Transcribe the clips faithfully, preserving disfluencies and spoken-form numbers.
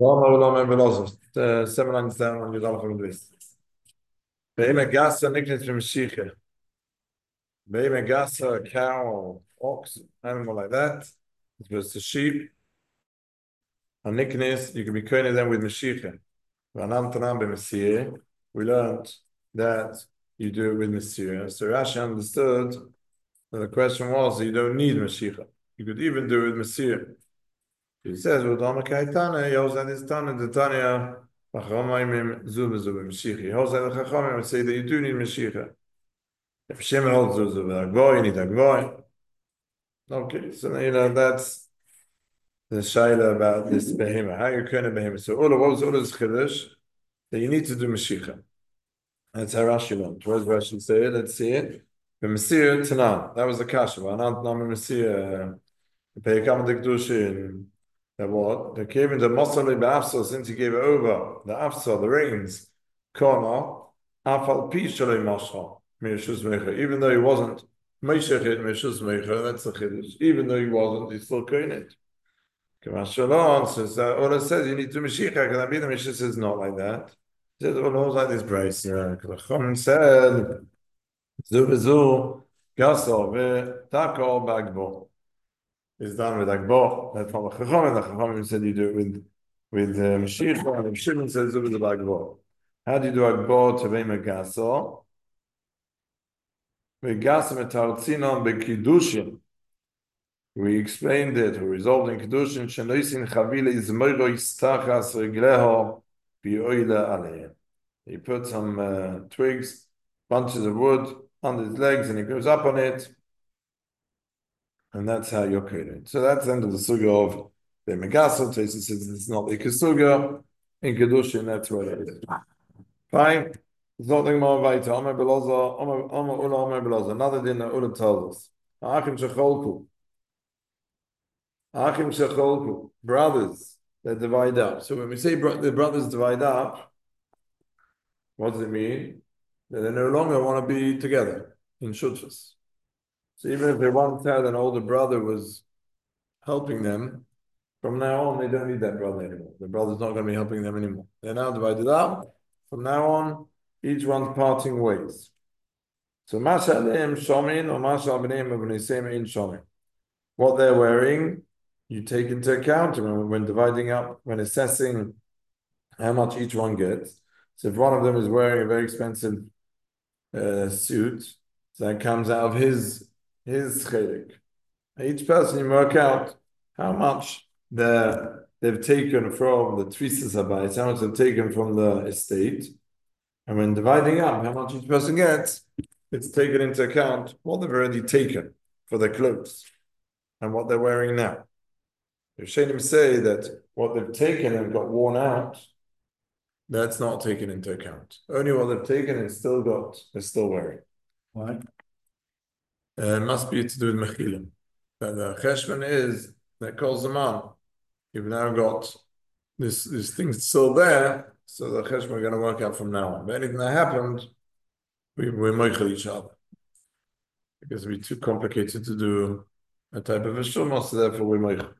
Lama ulama belazar. Uh, seven lines down on your dollar from this. Behemoth gasa nicknames from Mashiach. Behemoth gasa, a cow or ox, animal like that. It was a sheep. A nickness, you can be coining them with Mashiach. Vanantanam be We learned that you do it with Mashiach. So Rashi understood that the question was that you don't need Mashiach. You could even do it with Mashiach. He says, "Well, Dama Kaitana, he holds that his Tana, the Tanya, Chachamim Zuba Zuba Mashiach." He holds that the Chachamim would say that you do need Mashiach. If Shimon holds Zuba Zuba Agboy, you need Agboy. Okay, so you know that's the shaila about this behemoth. How you can a behemoth? So Ula, what was Ula's chiddush? That you need to do Mashiach. That's how Rashi learned. What does Rashi say? Let's see it. The Messiah Tanan. That was the kasha. Anant Nam Messiah. The Peikam Dikdushin. That what? They gave him the Mosali Ba'afsa since he gave it over. The Afsa, the reins. Kona. Afal Pi Shalei Masha. Mishus Mecha. Even though he wasn't Meshachit Mishus Mecha, that's the Chiddush. Even though he wasn't, he's still doing it. Kamashalon says that Ola says you need to Mashiach, and I mean the Mishnah says not like that. He says Ola like this brace. Because the Chum said Zu Bezu Gaso Tako Bagbo. It's done with Agbo. That's from the Chacham, and the Chacham said you do it with with uh, Mashiach, and Shimon says Zu Bezu Bagbo. How do you do Agbo to be Megaso? Megaso Metartzinon Bekidushin. We explained it. We resolved in Kedushin. Shenoisin Chavile is Moiro Istachas Regleho Bioila Aleh. He put some uh, twigs, bunches of wood under his legs, and he goes up on it, and that's how you're created. So that's the end of the suga of the Megaso. Tracy says it's not the Kesuga. In Kedushin, that's what it is. Fine. There's nothing more weiter. Omer Beloza, Omer Omer Ula Omer Beloza. Another thing that Ula tells us. Achim Shecholku. Achim Shecholku, brothers that divide up. So when we say bro- the brothers divide up, what does it mean? That they no longer want to be together in Shutfas. So even if they once had an older brother was helping them, from now on they don't need that brother anymore. The brother's not going to be helping them anymore. They're now divided up. From now on, each one's parting ways. So Masha Aleim Shomin or Masha Abneim Abneisem in Shomin. What they're wearing, you take into account when, when dividing up, when assessing how much each one gets. So if one of them is wearing a very expensive uh, suit, so that comes out of his his chelik. Each person you work out how much they've taken from the trisas habayis, how much they've taken from the estate, and when dividing up how much each person gets, it's taken into account what they've already taken for their clothes and what they're wearing now. If Shainim say that what they've taken and got worn out, that's not taken into account. Only what they've taken and still got, they're still wearing. Why? Uh, it must be to do with mechilim. But the cheshvan is that calls them on. You've now got this this thing's still there, so the cheshvan are going to work out from now on. But anything that happened, we we meichel each other because it'd be too complicated to do a type of a shumah, so therefore we meichel.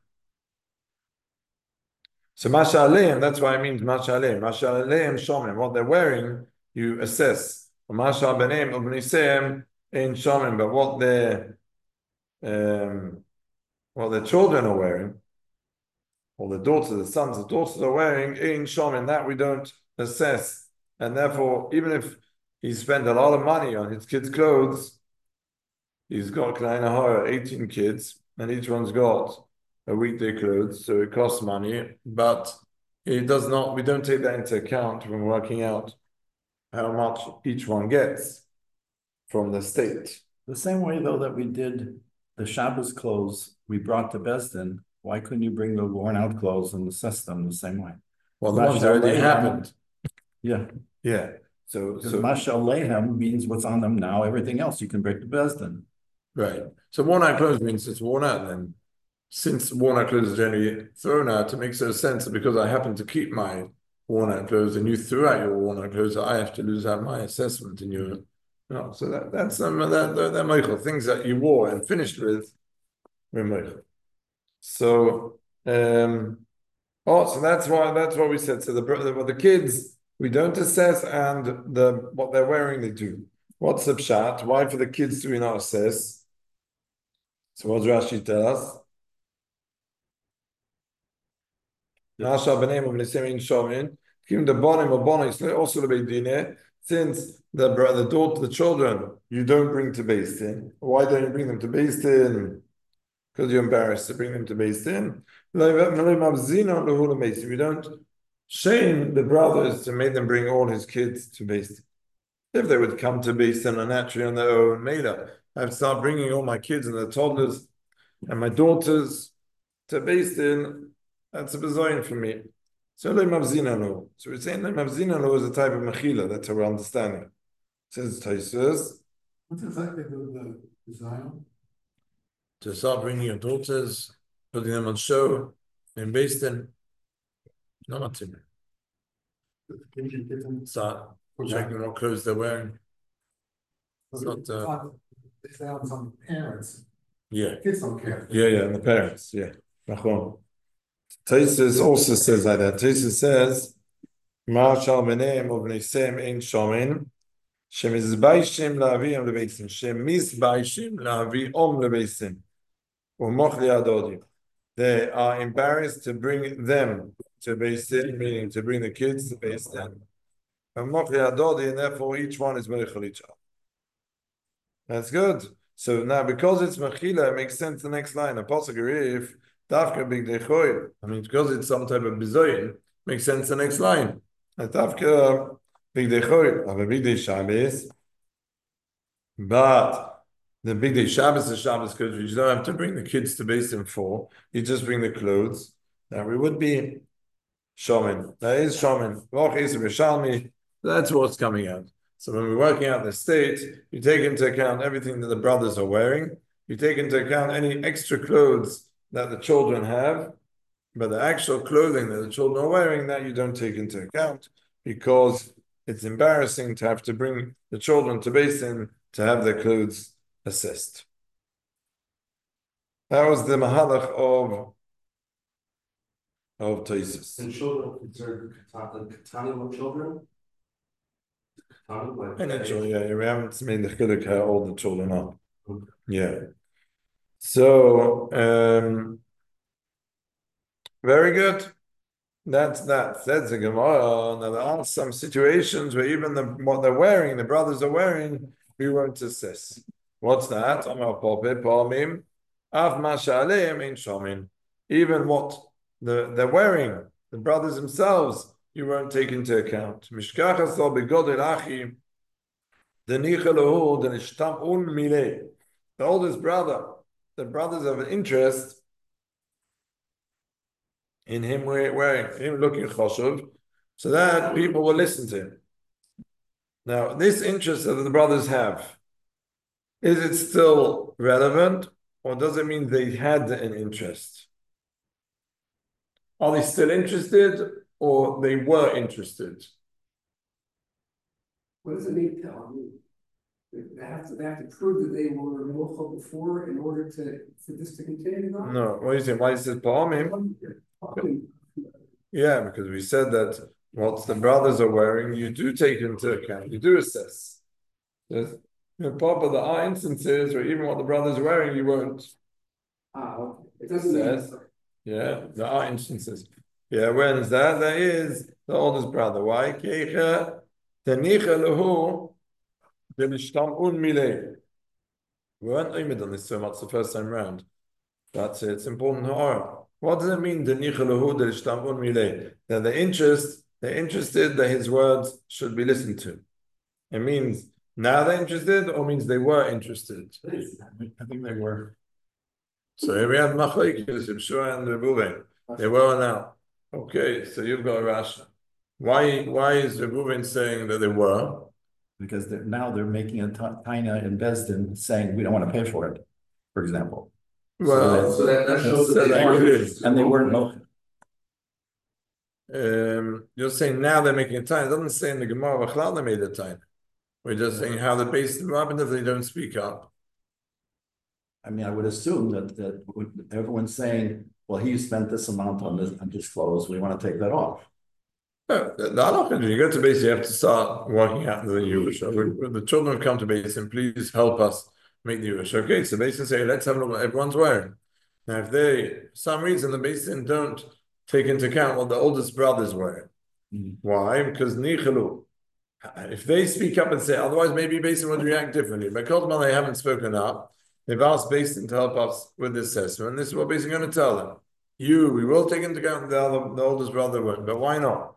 So Masha Aleim, that's why it means Masha Aleim. Masha Aleim Shomim, what they're wearing, you assess. Masha Benem Ubniseim in Shomim, but what their um, what their children are wearing, or the daughters, the sons, the daughters are wearing in Shomim, that we don't assess. And therefore, even if he spent a lot of money on his kids' clothes, he's got Kleine Hora, eighteen kids, and each one's got a weekday clothes, so it costs money, but it does not, we don't take that into account when working out how much each one gets from the state. The same way, though, that we did the Shabbos clothes we brought to Besdin, why couldn't you bring the worn out clothes and assess them the same way? Well, the ones already happened. Yeah. Yeah. So, so Masha Aleim means what's on them now, everything else you can bring to Besdin. Right. So worn out clothes means it's worn out then. Since worn out clothes is generally thrown out, it makes no sense that because I happen to keep my worn out clothes and you threw out your worn out clothes, I have to lose out my assessment in your. No, so that that's um, that that, that Michael, things that you wore and finished with, Michael. So um, Oh, so that's why that's what we said. So the the, the kids we don't assess, and the what they're wearing they do. What's the pshat? Why for the kids do we not assess? So what does Rashi tell us? Nasha b'neim of Nisim Shomin. Even the bonim or bonis also the beidine. Since the the daughter, the children, you don't bring to Beis Din. Why don't you bring them to Beis Din? Because you're embarrassed to bring them to Beis Din. We don't shame the brothers to make them bring all his kids to Beis Din. If they would come to Beis Din naturally on their own, made up, I'd start bringing all my kids and their toddlers and my daughters to Beis Din. That's a bizayin for me. So le mavzinano. So we're saying le mavzinano is a type of mechila. That's how we're understanding. Says Taisus. What's exactly the design? To start bringing your daughters, putting them on show in Beis Din. No matim. Start checking what clothes they're wearing. It's not. Uh, They sound some parents. Yeah. Kids don't care. Yeah, yeah, and the parents. Yeah. Taisus also says like that. Taisus says, "Marshal b'neim of nisem ein shomin, shemizbaishim la'aviim lebeisim, shemizbaishim la'aviim lebeisim, u'moch li'adodim." They are embarrassed to bring them to Beis Din, meaning to bring the kids to Beis Din. U'moch li'adodim, and therefore each one is meichel each other. That's good. So now, because it's mechila, it makes sense. The next line, a pasuk if dafka big dechoy. I mean, because it's some type of bizoyin, makes sense. The next line, a dafka big dechoy of a big day Shabbos, but the big day Shabbos is Shabbos because you don't have to bring the kids to Beis Din for. You just bring the clothes. Now we would be shomin. That is shomin. That's what's coming out. So when we're working out the state, you take into account everything that the brothers are wearing. You take into account any extra clothes that the children have, but the actual clothing that the children are wearing, that you don't take into account because it's embarrassing to have to bring the children to Beis Din to have their clothes assessed. That was the mahalach of of Taisus. And children considered katana children. And actually, yeah, we haven't made the chiluk how old the children are. Okay. Yeah. So, um, very good. That's that. That's the Gemara. Now there are some situations where even the what they're wearing, the brothers are wearing, we won't assess. What's that? Even what the, they're wearing, the brothers themselves, you won't take into account. The oldest brother, the brothers have an interest in him wearing, him looking choshev, so that people will listen to him. Now, this interest that the brothers have, is it still relevant, or does it mean they had an interest? Are they still interested, or they were interested? What does it mean? Tell me. They have to. They have to prove that they were mochel before in order to for this to continue. No. No. What do you think? Why is it pa'amim? Yeah, because we said that what the brothers are wearing, you do take into account. You do assess. There's, you know, part of the are instances where even what the brothers are wearing, you won't. Ah, okay. It doesn't mean. Yeah, there are instances. Yeah, when is that? That is the oldest brother. Why? Keicha tenicha lehu delishtam un milei. We weren't oimid on this so much the first time round. That's it. It's important to know. What does it mean? Tenicha lehu delishtam un milei. That the interest, they're interested that his words should be listened to. It means now they're interested, or means they were interested. I think they were. So here we have Machlekes, Yeshua and Reuven. They were now. Okay, so you've got a Rashi. Why? Why is Reuven saying that they were? Because they're, now they're making a taina in Beis Din saying we don't want to pay for it, for example. Well, so that, that shows so that they that and they weren't mochel. Um, you're saying now they're making a taina. It doesn't say in the Gemara V'chlal they made a taina. We're just saying how the base what happens if they don't speak up. I mean, I would assume that that everyone's saying well, he spent this amount on this, on this clothes, we want to take that off. No, the halakha, you go to base, you have to start working out the Yerusha. When the children come to base, and please help us make the Yerusha. Okay, so base say, let's have a look what everyone's wearing. Now, if they, for some reason, the basin don't take into account what the oldest brother's wearing. Mm. Why? Because nichalu. If they speak up and say, otherwise maybe basin would react differently. But Kodman, they haven't spoken up. They've asked basin to help us with this assessment. This is what basin going to tell them. You, we will take into account the, other, the oldest brother won't, but why not?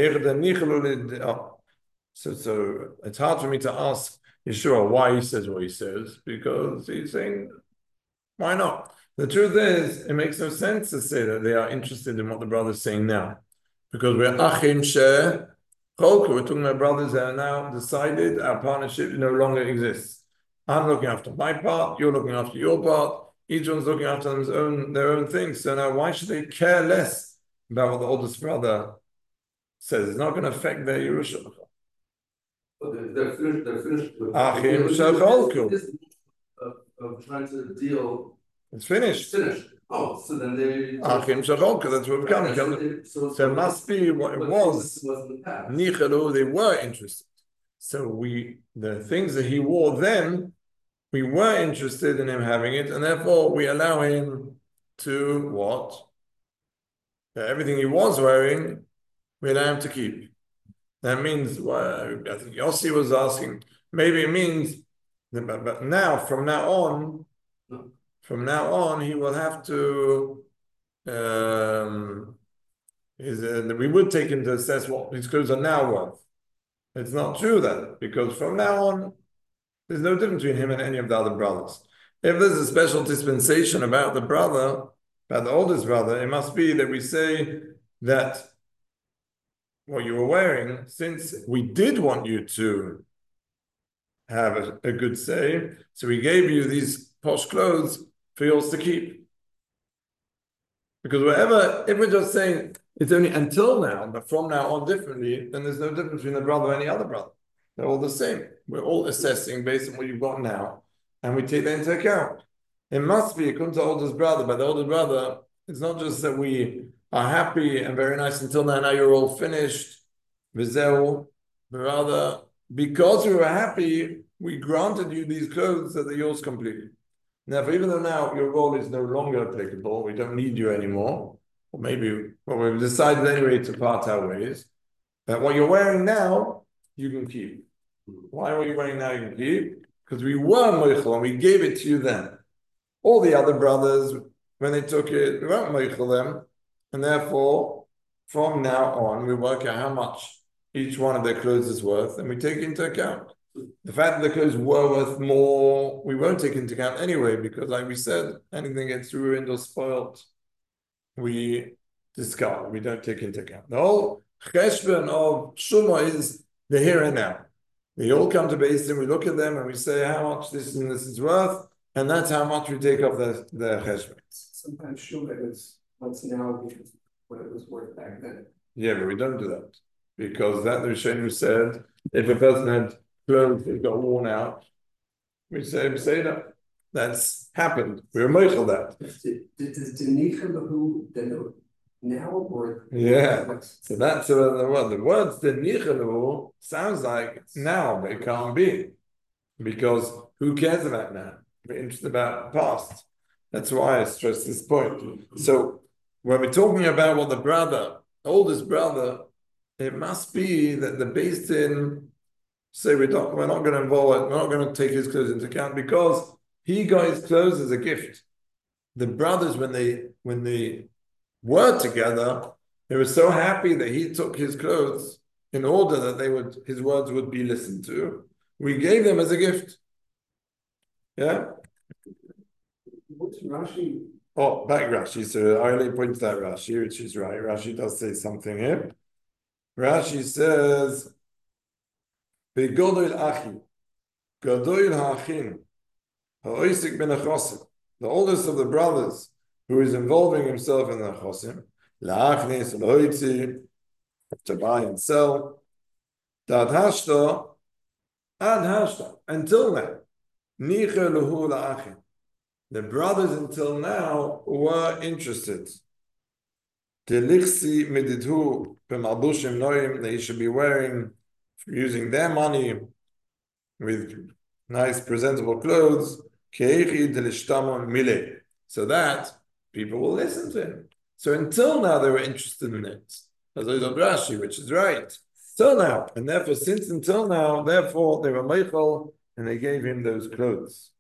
So, so it's hard for me to ask Yeshua why he says what he says, because he's saying, why not? The truth is, it makes no sense to say that they are interested in what the brother's saying now, because we're achim she cholka. We're talking about brothers that are now decided our partnership no longer exists. I'm looking after my part, you're looking after your part, each one's looking after his own, their own things. So now why should they care less about what the oldest brother says? It's not going to affect their Yerusha. But they're, they're finished, they're finished with. Achim with- shecholku. this- Of, of trying to deal, It's finished. finished, oh, so then they. Achim shecholku, that's what we've Right, so come. they- so- So it must be what it but was. this was in the past. Nichalu, they were interested. So we, the things that he wore then, we were interested in him having it, and therefore we allow him to what? Uh, everything he was wearing, we allow him to keep. That means, well, I think Yossi was asking, maybe it means, that, but, but now, from now on, No. from now on, he will have to, um, is uh, we would take him to assess what his clothes are now worth. It's not true then, because from now on, there's no difference between him and any of the other brothers. If there's a special dispensation about the brother, about the oldest brother, it must be that we say that what you were wearing, since we did want you to have a, a good say, so we gave you these posh clothes for yours to keep. Because whatever, if we're just saying it's only until now, but from now on differently, then there's no difference between the brother and any other brother. They're all the same. We're all assessing based on what you've got now, and we take that into account. It must be, according to the oldest brother, but the older brother, it's not just that we are happy and very nice until now, now you're all finished, v'zeu, but rather, because we were happy, we granted you these clothes so that yours completely. Now, even though now your role is no longer applicable, we don't need you anymore, or maybe, well, we've decided anyway to part our ways, that what you're wearing now, you can keep. Why are you wearing now you can keep? Because we were moichel and we gave it to you then. All the other brothers, when they took it, we weren't moichel them, and therefore, from now on, we work out how much each one of their clothes is worth, and we take into account. The fact that the clothes were worth more, we won't take into account anyway, because like we said, anything gets ruined or spoiled, we discard, we don't take into account. The whole cheshbon of Shuma is the here and now. They all come to base and we look at them and we say how much this and this is worth, and that's how much we take off the, the cheshbon. Sometimes Shuma is what's now because what it was worth back then. Yeah, but we don't do that. Because that the Rishonim said, if a person had clothes that got worn out, we say, we say that. That's happened. We were moichel that. Did, did, does Denica who denote now or? Yeah. what's- So that's uh, the word. The words the nichelu sounds like now, but it can't be. Because who cares about now? We're interested about past. That's why I stress this point. So when we're talking about what the brother, oldest brother, it must be that the based in say we don't we're not going to involve it, we're not going to take his clothes into account because he got his clothes as a gift. The brothers, when they when they were together, they were so happy that he took his clothes in order that they would his words would be listened to. We gave them as a gift. Yeah. What's Rashi? Oh, back Rashi. So I only pointed out Rashi, which is right. Rashi does say something here. Rashi says, "Begodol achi, gadol ha'achim, ha'oisik ben achosim." The oldest of the brothers, who is involving himself in the chosim, la'achnis loitzi, to buy and sell, dad hashta, ad hashta, until now, nicha luhu la'achim. The brothers until now were interested. Delixi mididhu b'malbushim noim, they should be wearing, using their money with nice presentable clothes, keichi delishtamon mile, so that people will listen to him. So until now they were interested in it, as Rashi, which is right. Till now, and therefore since until now, therefore they were meichel and they gave him those clothes.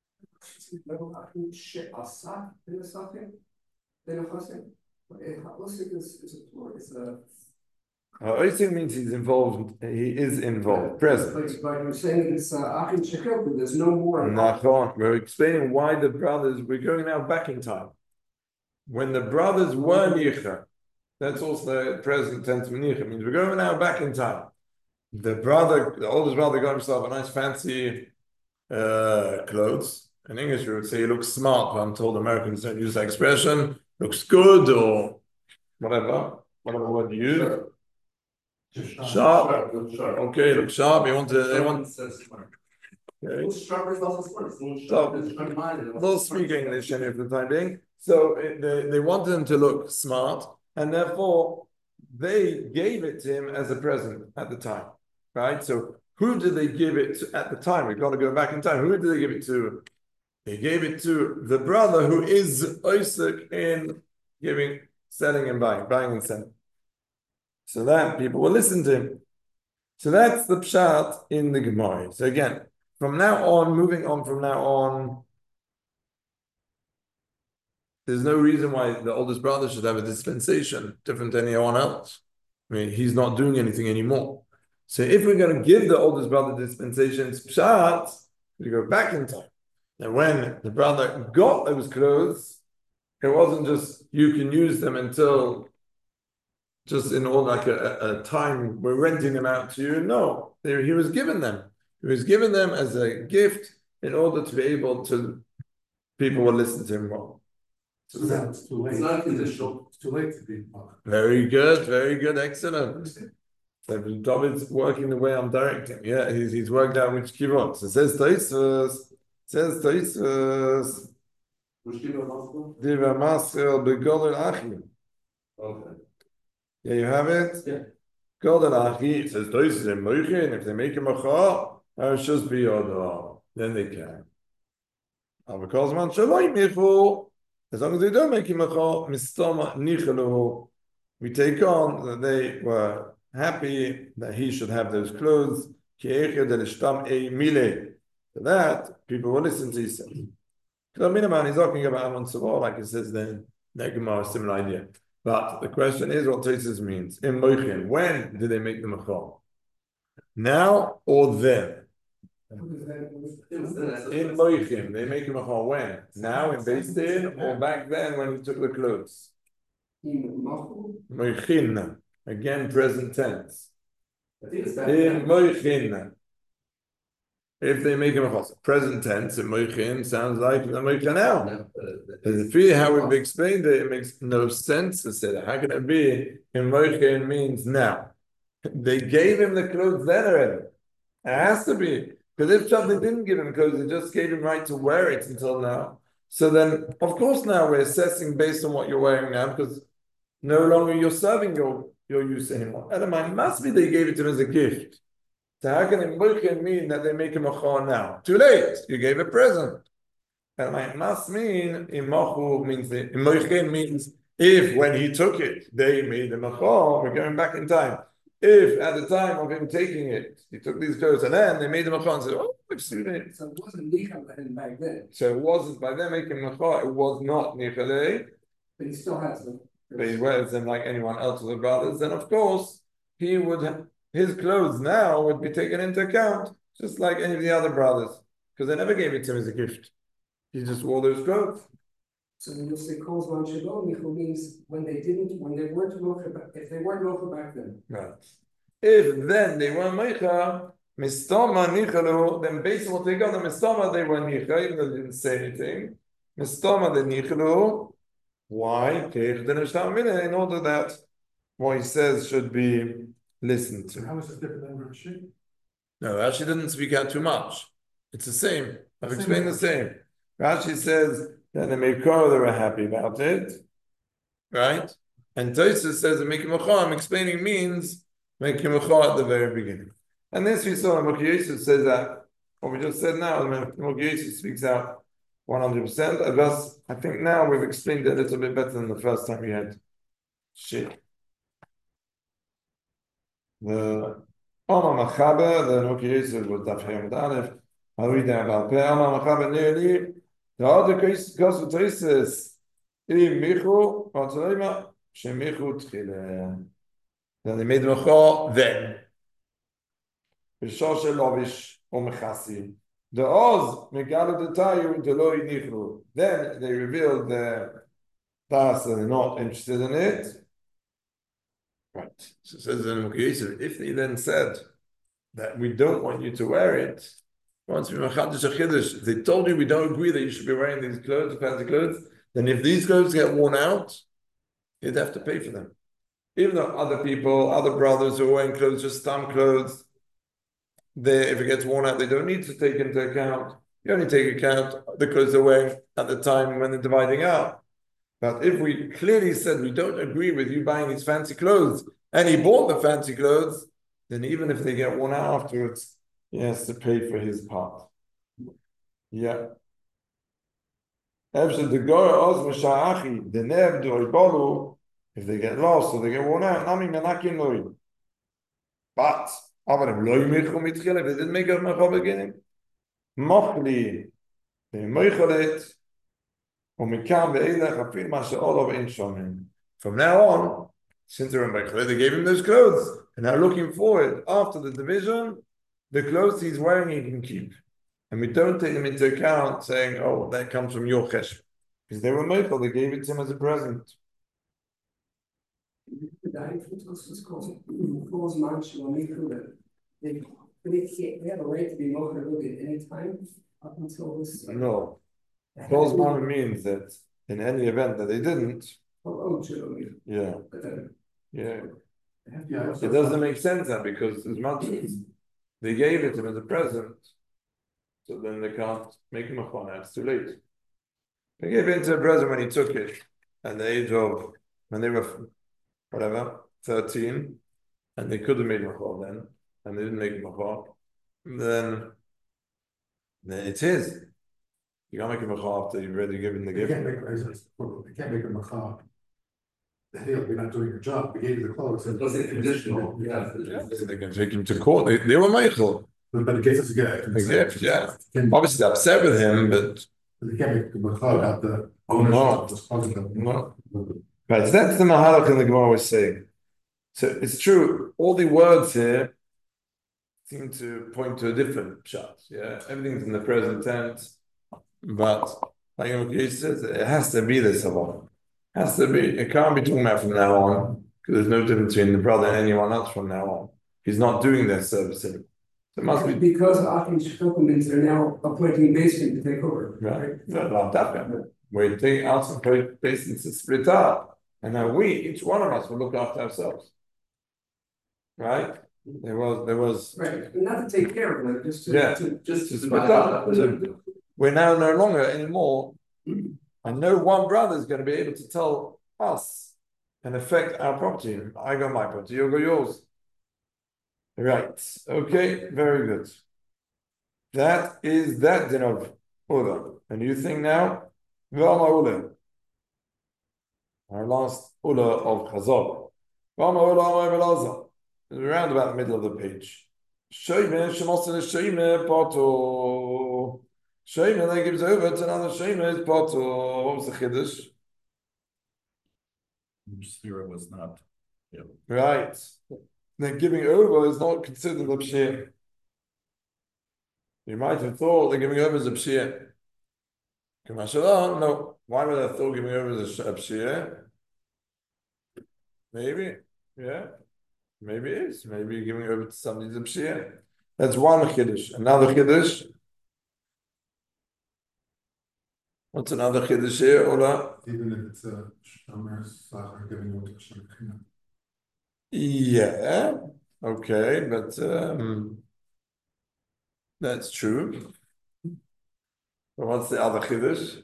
Oising means he's involved, he is involved, present. But you're saying it's Achin Shekel, but there's no more. Nachon. We're explaining why the brothers, we're going now back in time. When the brothers were Nicha, that's also the present tense of Nicha, means we're going now back in time. The brother, the oldest brother got himself a nice fancy uh, clothes. In English, we would say he looks smart, but I'm told Americans don't use that expression. Looks good or whatever, whatever word you use. Sharp. Sharp. Sharp. Okay, look sharp. You want to, they want. Okay. So, they'll speak English any of the time being. So it, they, they wanted him to look smart, and therefore they gave it to him as a present at the time, right? So who did they give it to at the time? We've got to go back in time. Who did they give it to? They gave it to the brother who is Isaac in giving, selling and buying, buying and selling. So that people will listen to him. So that's the pshat in the Gemara. So again, from now on, moving on from now on, there's no reason why the oldest brother should have a dispensation different than anyone else. I mean, he's not doing anything anymore. So if we're going to give the oldest brother dispensations, pshat, we go back in time. And when the brother got those clothes, it wasn't just you can use them until just in all like a, a time we're renting them out to you. No, they, he was given them. He was given them as a gift in order to be able to, people will listen to him well. So that's too late. It's not conditional. It's too late to be part. Very good, very good, excellent. So David's working the way I'm directing. Yeah, he's, he's worked out which kivot. So it says Tosfos, says Tosfos, Diva Masel begodel Achim. Okay. Yeah, you have it? Yeah. Godel Achim. It says Tosfos in Moichin, if they make a macha, I should be on then they can. Because man shaloi michu. As long as they don't make him a chol, mistama nichelu, we take on that they were happy that he should have those clothes. For that, people will listen to his saying. Minaman is talking about Amon Savor, like it says then, Negumar, a similar idea. But the question is what Tosfos means. In Moichin, when did they make them a chol? Now or then? In Moichin, they make him a chol when? Now in Beis Din or back then when he took the clothes? Moichin, again present tense. In Moichin, if they make him a chol, present tense in Moichin sounds like the Moichin now. How we've explained it, it makes no sense to say that. How can it be in Moichin means now? They gave him the clothes then already. It has to be. Because if they didn't give him clothes, they just gave him right to wear it until now. So then, of course, now we're assessing based on what you're wearing now, because no longer you're serving your, your use anymore. Elamai, must be they gave it to him as a gift. So how can it mean that they make him a chor now? Too late. You gave a present. Elamai, must mean, imachu means, imochin means, if when he took it, they made him a chor, we're going back in time. If at the time of him taking it, he took these clothes and then they made him a chor and said, oh, excuse me. So it wasn't Nichal back then. So it wasn't by them making him a chor, it was not Nichalei. But he still has them. But he wears them like anyone else of the brothers. Then of course, he would have, his clothes now would be taken into account, just like any of the other brothers. Because they never gave it to him as a gift. He just wore those clothes. So when you say calls one shalom, Nichal means when they didn't, when they weren't locha, if they weren't locha back then. Right. If then they were meicha, mistama nichalu, then based on what they got, the mistama they were nicha, even though they didn't say anything. Mistama the nichalu. Why? In order that what he says should be listened to. How is it different than Rashi? No, Rashi didn't speak out too much. It's the same. I've explained the same. Rashi says that the Meikor, they were happy about it, right? And Tosfos says that Mekim Mecha, I'm explaining means Mekim Mecha at the very beginning. And this we saw, Mokhi Yosef says that, what we just said now, Mokhi Yosef speaks out one hundred percent. I guess, I think now we've explained it a little bit better than the first time we had shit. The Omar Machaber, the Mokhi Yosef was Daf Hayom Aleph, I'll read that about Peh, Omar Machaber nearly, the other case of Tosfos, Im Michu, Vatsalema, Shemichu Tchile. Then they made the Mecha then. B'shoshe Lovish or Mechasi. The Oz, Megala the Tayu, the Loi Nichru. Then they revealed the Das and they're not interested in it. Right. So it says in Mukhi, if they then said that we don't want you to wear it, once we if they told you we don't agree that you should be wearing these clothes, fancy clothes, then if these clothes get worn out, you'd have to pay for them. Even though other people, other brothers who are wearing clothes, just stam clothes, they, if it gets worn out, they don't need to take into account. You only take account the clothes they're wearing at the time when they're dividing out. But if we clearly said we don't agree with you buying these fancy clothes, and he bought the fancy clothes, then even if they get worn out afterwards, he has to pay for his part. Yeah. If they get lost or they get worn out, but if they didn't make a mecha beginning, mochli, they moichelet, from now on, since they're in Meichelet, they gave him those clothes, and now looking forward after the division, the clothes he's wearing he can keep, and we don't take them into account, saying, "Oh, that comes from your chesh," because they were Meichel, they gave it to him as a present. They, they, they have a right to be mochel at any time up until this. No. Close man means that in any event that they didn't, oh, oh, yeah, yeah, Yeah, it doesn't make sense then because as much as they gave it to him as a present, so then they can't make him a chana. It's too late. They gave it to a present when he took it at the age of when they were whatever thirteen, and they could have made him a chana then, and they didn't make him a chana. Then, then it's his. You can't make a mecha after you've already given the They gift. can't make, they can't make a mecha. Hey, you're not doing your job, we gave you the clothes. It wasn't conditional, yeah. Yeah, so they can take him to court. They, they were Michael. But it gave us a gift. A gift, yeah. Can- Obviously, they're upset with him, but They can't make a mecha about the ownership of the husband. no. Right, so that's the Mahalach in the Gemara was saying. So it's true, all the words here seem to point to a different shot. Yeah, everything's in the present tense, but like he says, it has to be this Savon. It has to be, it can't be talking about from now on, because there's no difference between the brother and anyone else from now on. He's not doing their service anymore. So it must be because Achim Shkokumins are now appointing basement to take over. right. No, not that bad. We take out some basins to split up, and now we, each one of us, will look after ourselves. Right? There was, there was. Right, not to take care of them, just to. Yeah. to- Just To to split up. So we're now no longer anymore. And no one brother is going to be able to tell us and affect our property. I got my property, you got yours. Right. Okay, very good. That is that din of Ula. A new thing now. V'ama Ula. Our last Ula of Chazal. V'ama Ula Amar Belazar. Around about the middle of the page. Shoyme, Shemosin Shoyme, Pato. Shoyme then gives over to another Shoyme, is Pato. What was the Chiddush? Spira was not. Yeah. Right. Then giving over is not considered a Pshir. You might have thought that giving over is a Pshir. Kamashallah, no. Why would I thought giving over is a Pshir? Maybe, yeah. Maybe it is. Maybe giving over to somebody's a Pshir. That's one Chiddush. Another Chiddush. What's another Chiddush here, Ola? Even if it's a shomer slacher giving over to shomer. Yeah, okay, but um, that's true. But what's the other chiddush?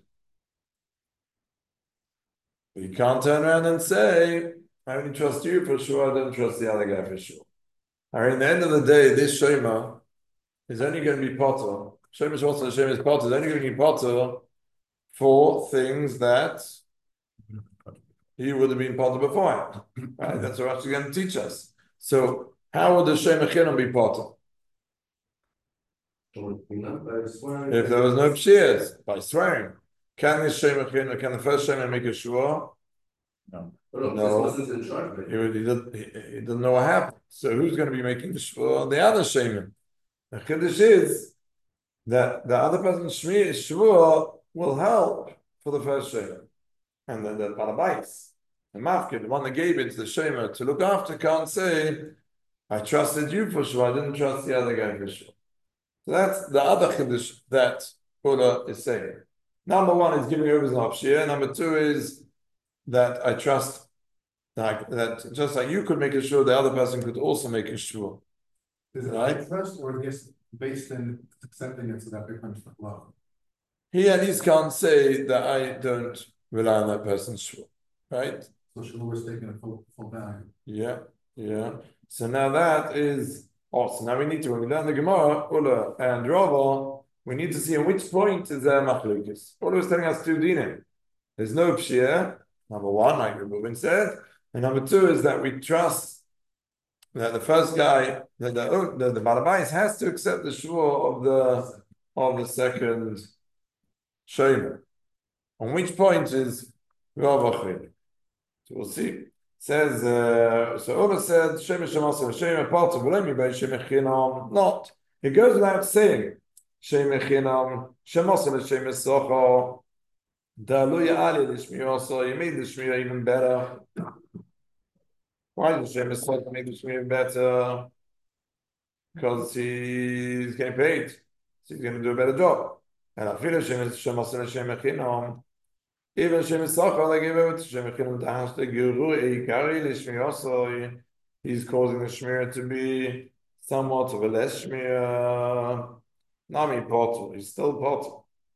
You can't turn around and say, I only trust you for sure, I don't trust the other guy for sure. I mean, at the end of the day, this Shema is only going to be potter. Shema is also Shema is potter, is only going to be potter for things that he would have been potter before. Right? That's what Rashi going to teach us. So, how would the Shema Chinam be potter? If there was no pshias, by swearing. Can this Shema Chinam, can the first Shema make a shua? No. No. He, would, he, doesn't, he, he doesn't know what happened. So who's going to be making the shua? The other Shema. The chiddush is that the other person's shua will help for the first Shema. And then the Balabais, the Mafkid, the one that gave it to the Shema to look after, can't say, I trusted you for sure, I didn't trust the other guy for sure. So that's the other chiddush that Ula is saying. Number one is giving over the Hapshir. Number two is that I trust like, that just like you could make a sure, the other person could also make a sure. Is it Right? right first or just based in accepting it so that becomes love? He at least can't say that I don't rely on that person's sure. Right? So she'll always take it a full, full value. Yeah, yeah. So now that is awesome. Now we need to, when we learn the Gemara, Ula and Rava, we need to see at which point is there machlokes. Ula is telling us two dinim. There's no pshia, number one, like Reuben said, and number two is that we trust that the first guy, that the the, the Balabais has to accept the shua of the of the second Shema. On which point is Rava Chid? So we'll see. Says uh, so. Ola said Shema Shemasa Shema part of Ulemi by Shema Chinam. Not. It goes without saying Shema Chinam Shemasa Shema Socha. Daluya Ali Lishmi so you made the Shmira even better. Why did Shema Socha make the Shmira better? Because he's getting paid, so he's going to do a better job. And I feel Shema Shemasa Shema Chinam. Even Shem Sacha, they give it to Shem Chinam Dahash the Guru Eikari Lishmi. He's causing the Shmir to be somewhat of a less Shmir. Nami Potter, he's still Potter.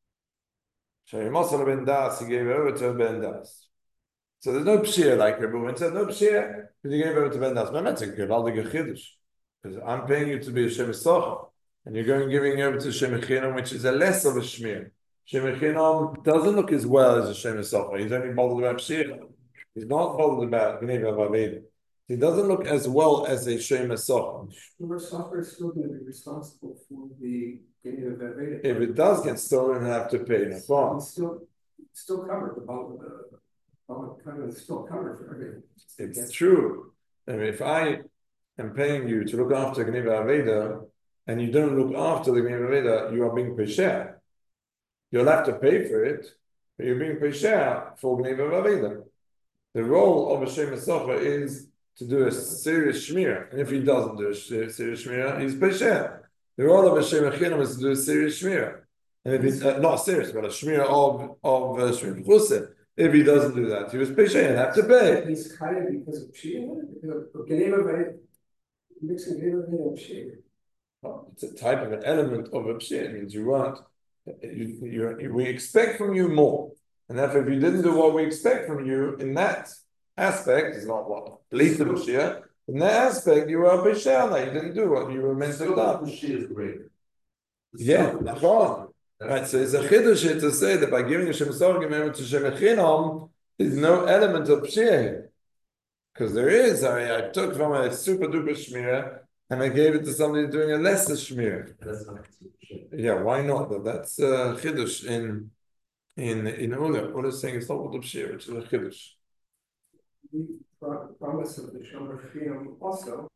Shem Masala Ben Das, he gave over to Ben Das. So there's no Pshir like Rebbe said, no Pshir, because he gave over to Ben Das. But that's a good, I'll dig a Chiddush. Because I'm paying you to be a Shem Sacha, and you're going giving over to Shem Chinam, which is a less of a Shmir. Shem Chinam doesn't look as well as a Shem Sacha. He's only bothered about Pshir. He's not bothered about Gneva Vaveda. He doesn't look as well as a Shem Sacha. Your software is still going to be responsible for the getting of that data. If it does get stolen, I have to pay. No problem. It's still, it's still covered. The bulk, the bulk cover is still covered for everything. It's Yes. true. I mean, if I am paying you to look after Gneva Vaveda, and you don't look after the Gneva Vaveda, you are being pesher. You'll have to pay for it, but you're being pesher for Gneva Vaveda. The role of a Shem Sacha is to do a serious shmir, and if he doesn't do a serious shmir, he's pesher. The role of a Shem Chinam is to do a serious shmir, and if he's uh, not serious, but a shmir of of uh, shmir chused. If he doesn't do that, he was pesher and have to pay. He's cutting because of Shia, because of Geneva, mixing Geneva and Shia. Well, it's a type of an element of a pshir. It means you want, you, you, we expect from you more. And therefore, if you didn't do what we expect from you in that aspect, it's not what least of a pshir. In that aspect, you were a pshir, like you didn't do what you were meant to do. She is greater. Yeah, that's right. Right, so it's a chiddush here to say that by giving a Shem Sacha commandment to Shem Chinam, there's no element of pshir. Because there is, I mean, I took from a super duper shmir and I gave it to somebody doing a lesser shmir. That's not shit. Yeah, why not? But that's uh, chiddush in in in Ula. Ula is saying it's not what the pshir, it's a chiddush. The pro- promise of the Shomer Freedom also.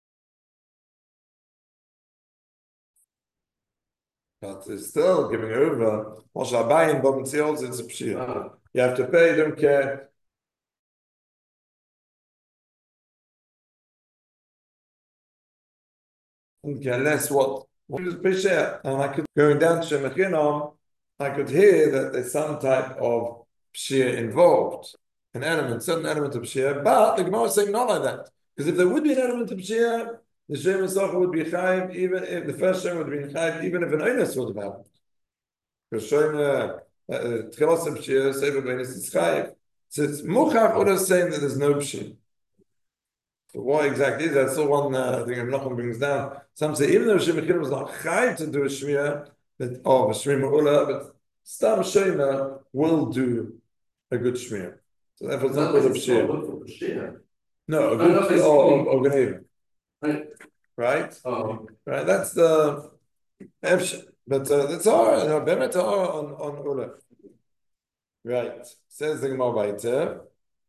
But it's still giving over. Moshe Abayin, Bob and Tzios, it's a pshir. You have to pay, you don't care. Okay, unless what what is pesher, and I could going down to Shem Chinam, I could hear that there's some type of pshir involved, an element, certain element of pshir. But the Gemara is saying not like that, because if there would be an element of pshir, the Shem Sacha would be chayiv, even if the first Shem would be chayiv, even if an onus would have happened. Rishona, Tchilas Pshir, Sefer Benis is Chayiv. So it's Muchach or is saying that there's no Pshir. So what exactly is that? So one uh, thing Menachem brings down. Some say even though Shemachin was not Chayiv to do a Shmir, but oh, a Shmir Ma'ula, but Stam Shema will do a good Shmir. So therefore, it's not with a Pshir. No, a good No, no, Pshir or, or, or Gneva. Right. Right? Oh, Right, that's the Efsh. But uh, that's all, you know, Bemet on, on Ula. Right. Says the Gemara weiter.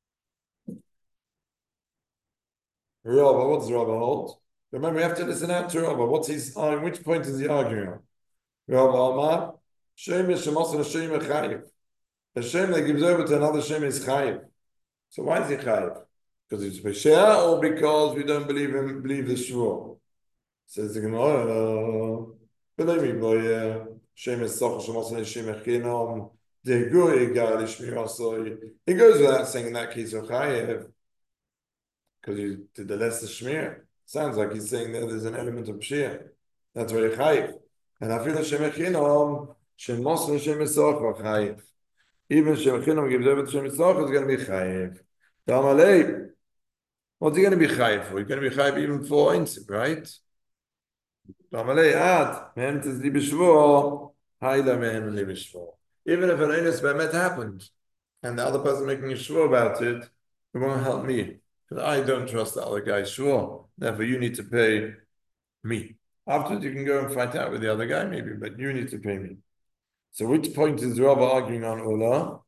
Rabba, what does Rabba hold? Remember, we have to listen out to Rabba. What's his, on which point is he arguing on? Rabba Amar, Shem is Shemos and Shem is Chayiv. The Shem that gives over to another Shem is Chayiv. So why is he Chayiv? Because he's Pesher or because we don't believe him, believe the Shvur? Says the Gemara, believe me, boy, Shem is Soch, Shemos and Shem is Chinom, De Guri Gal Ishmi. He goes without saying in that case of Chayiv. Because you did the lesser shmir. Sounds like he's saying that there's an element of pshir. That's very chayiv. And I feel that shemechinom shemos and shemesoch are chayiv. Even shemechinom gives over to shemesoch is going to be chayiv. Damalei, what's he going to be chayiv for? He's going to be chayiv even for insip, right? Damalei ad mehem tizli b'shvur hayla mehem li b'shvur. Even if an inus bemet happened, and the other person making a shvur about it, it won't help me. Because I don't trust the other guy, sure. Therefore, you need to pay me. Afterwards, you can go and fight out with the other guy, maybe, but you need to pay me. So, which point is Rabbi arguing on, Ola?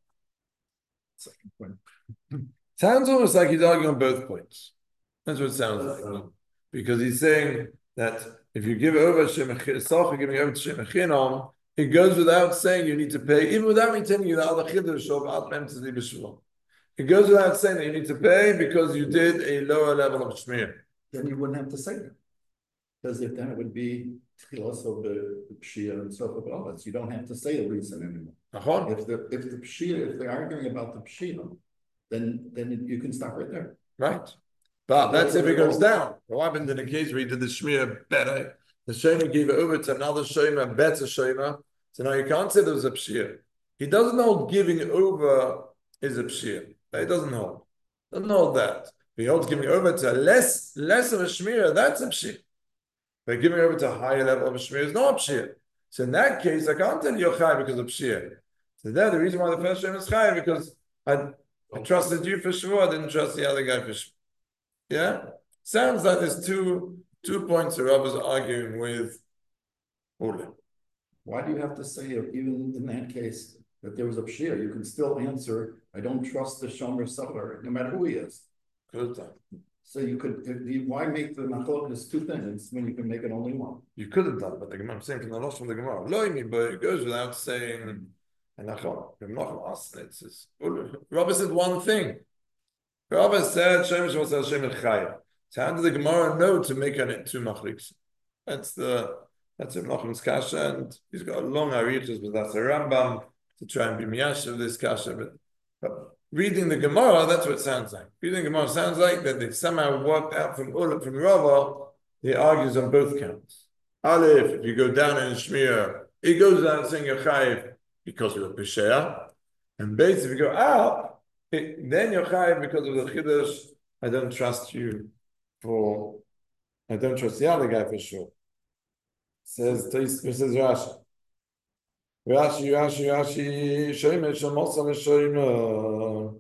Second point. Sounds almost like he's arguing on both points. That's what it sounds like. Because he's saying that if you give over Shemachinam, giving over to Shemachinam, it goes without saying you need to pay, even without me telling you the other chiddush of At Mem Tzli B'Shvur. It goes without saying that you need to pay because you did a lower level of shmir. Then you wouldn't have to say that. Because if then it would be also the pshia and so forth, all that. You don't have to say the reason anymore. Uh-huh. If the if the pshia, if they're arguing about the pshia, then then you can stop right there. Right. But that's if it goes down. What happened in the case where he did the shmir better? The shema gave it over to another shema, better shema. So now you can't say there was a pshia. He doesn't know giving over is a pshia. It doesn't hold. Doesn't hold that. If he holds giving over to less, less of a shmir, that's a pshir. But giving over to a higher level of a shmir is not a pshir. So in that case, I can't tell you you're chai because of pshir. So there, the reason why the first shmir is chai because I, I trusted you for sure, I didn't trust the other guy for sure. Yeah? Sounds like there's two two points that Rav is arguing with Ula. Why do you have to say, even in that case, that there was a pshia? You can still answer, I don't trust the shomer seller, no matter who he is. Good time. So you could, why make the machlokas two things when you can make it only one? You could have done, but the Gemara, I'm saying from the loss from the Gemara, Loimi, but it goes without saying, and Nachon, Nachon asked it, says, Rabbi said one thing. Rabbi said, Shemesh was Hashem el Chayah. So how did the Gemara know to make it two machliks? That's the, that's Ibn Nachman's kasha, and he's got a long arichas, but that's a Rambam, to try and be miyash of this kasha, but, but reading the Gemara, that's what it sounds like. Reading the Gemara sounds like that they somehow worked out from Ula, from Rava, he argues on both counts. Aleph, if you go down in Shmir, it goes down saying you're chayiv because you're a Pesheah, and Beis, if you go out, it, then you're chayiv because of the Chiddush, I don't trust you for, I don't trust the other guy for sure. Says, says Rashi. Rashi, Rashi, Rashi, Shemesh, Shemosa, Shema.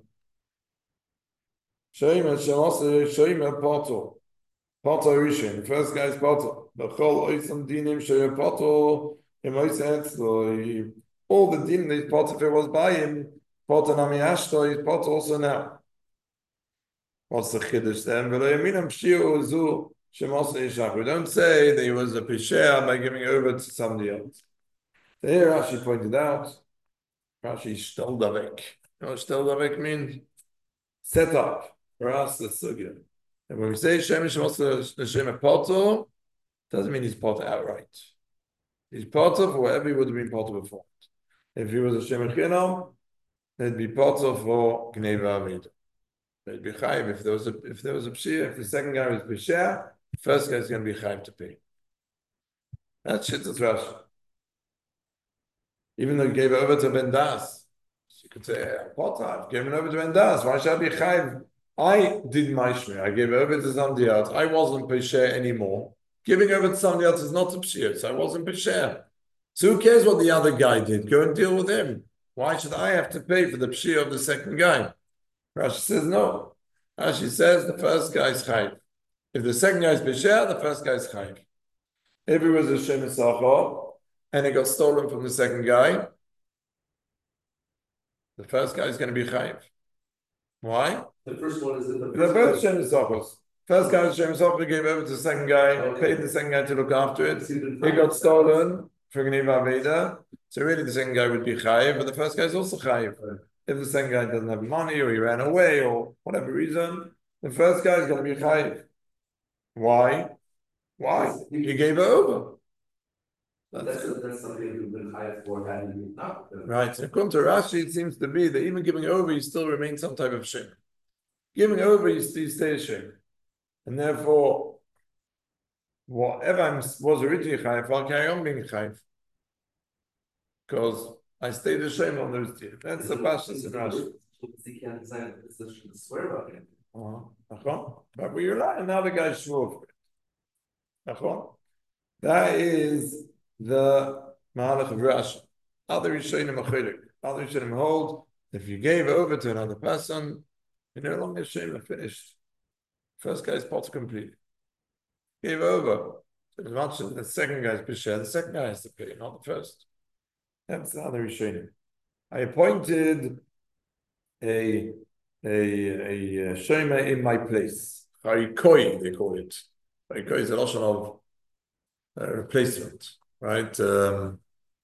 Shemesh, Shemosa, Shema, Pato. Pato Rishon. The first guy is Pato. Bechol Oisam Dinim, Shema Pato, Emoisa Etzlo. All the dinim that Pato, if it was by him, Pato Nami Ashto, is Pato also now. What's the Chiddush then? V'lo Yaminam Pshir Uzu, Shemosa Ishach. We don't say that he was a Pesheah by giving over to somebody else. So here Rashi pointed out, Rashi Shteldavek. You know what Shteldavek means? Set up for us the sugya. And when we say Shemesh Moshe Shema Poto, doesn't mean he's Poto outright. He's Poto for whatever he would have been Poto before. If he was a Shema Chinam, it'd be Poto for Gneva Aveda. It'd be Chayiv if there was a if there was a Pshir, if the second guy was Pesher, the first guy is going to be Chayiv to pay. That's shit that's Rashi. even though he gave it over to Ben Das. You could say, Potter, I've given it over to Ben Das. Why should I be chayiv? I did my shmir. I gave it over to somebody else. I wasn't pesher anymore. Giving over to somebody else is not a pshir, so I wasn't pesher. So who cares what the other guy did? Go and deal with him. Why should I have to pay for the pshir of the second guy? Rashi says no. Rashi says the first guy is chayiv. If the second guy is pesher, the first guy is chayiv. If it was a shem esachar and it got stolen from the second guy, the first guy is going to be chayiv. Why? The first one is that the They're first both shem esachars. First guy was shem esachar, gave over to the second guy, paid the second guy to look after it. It got stolen for Gneva Veda. So really the second guy would be chayiv, but the first guy is also chayiv. If the second guy doesn't have money or he ran away or whatever reason, the first guy is going to be chayiv. Why? Why? He gave it over. That's, that's something we've been hired for having not. Right. So according to Rashi, it seems to be that even giving over, you still remain some type of shem. Giving over, you still stay a shem. And therefore, whatever I was originally chayiv, I'll carry on being chayiv. Because I stayed a shem on those two. That's the pashtus in Rashi. He can't decide if it's a swear about him. Uh-huh. But we rely on another guy's shul for it. Uh-huh. That is the Mahalach of Rashi. Other Rishonim achilik. Other Rishonim hold, if you gave over to another person, you're no longer Shem, finished. First guy's pot complete. Gave over. As much as the second guy's Pesher, the second guy has to pay, not the first. That's the other Rishonim. I appointed a a a, a Shema in my place. Harikoi, they call it. Harikoi is a notion of uh, replacement, right? Um,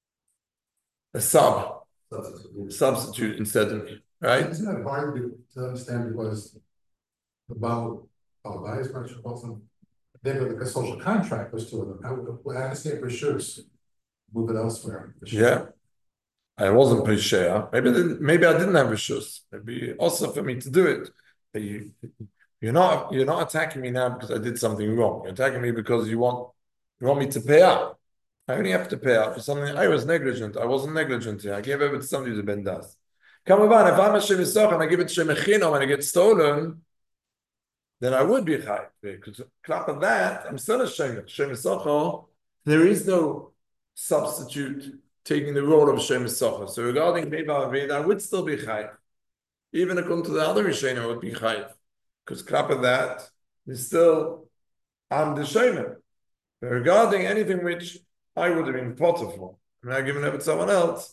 a sub, Substitute. substitute instead of me, right? Isn't that hard to, to understand because the Baal, Baal Bayis, wasn't, they were like a social contract was to them. I would, I understand for sure, move it elsewhere. for sure. Yeah. I wasn't Pesher. Maybe I didn't, maybe I didn't have a shus. Maybe also for me to do it. But you, you're not you're not attacking me now because I did something wrong. You're attacking me because you want you want me to pay out. I only have to pay out for something. I was negligent. I wasn't negligent here. I gave over to somebody who's a ben das. Come on, if I'm a Shem Yisach and I give it to Shem Echinam and I get stolen, then I would be chayiv. Because clap of that, I'm still a Shem Shem Yisach. There is no substitute taking the role of Shem Yisach. So regarding Beba Aved, I would still be chayiv. Even according to the other Rishonim, I would be chayiv. Because clap of that is still, I'm the Shemer. But regarding anything which I would have been potter for, and I given over to someone else,